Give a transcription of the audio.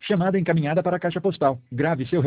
Chamada encaminhada para a caixa postal. Grave seu